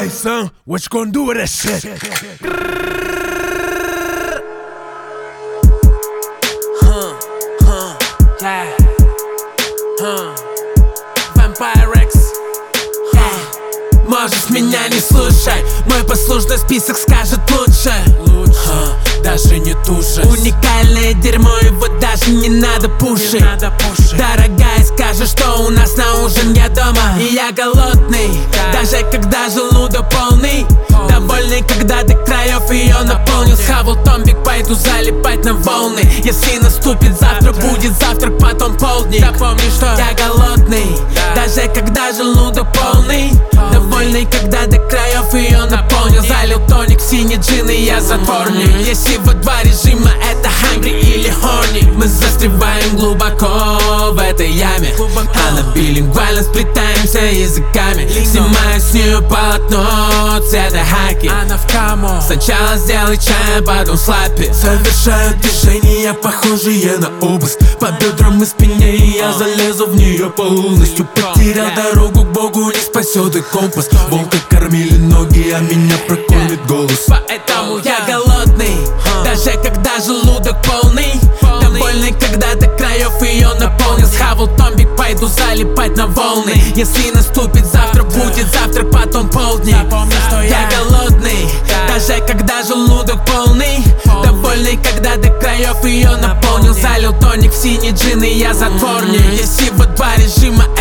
Hey son, what you gonna do with that shit? Vampire X. Можешь меня не слушать, мой послужный список скажет лучше. Даже не туже. Уникальное дерьмо, его даже не надо пушить. Дорогая, скажешь, что у нас на ужин, я дома и я голодный, даже когда желудок полный. Довольный, когда до краев ее наполнил. Схавал томбик, пойду залипать на волны. Если наступит завтра, будет завтрак, потом полдник. Запомни, что я голодный, даже когда желудок полный. Довольный, когда до краев ее наполнил. Залил тоник, синий джин и я затворник. Если во два режима, это hungry или horny. Мы застреваем глубоко в этой яме, а на билингвально сплетаемся языками. Снимаю с нее полотно цвета хаки. Она в каму. Сначала сделай чай, потом слапи. Совершаю движения, похожие на обыск. По бедрам и спине, и я залезу в нее полностью. Потерял дорогу к Богу, не спасет и компас. Волка кормили ноги, а меня прокормит голос. Поэтому я голодный, даже когда желудок полный. Довольный, когда до краев ее наполнил. Схавал томбик, пойду залипать на волны. Если наступит завтра, будет завтрак, потом полдник. Я голодный, даже когда желудок полный. Довольный, когда до краев ее наполнил. Залил тоник в синий джин и я затворник. Если во два режима,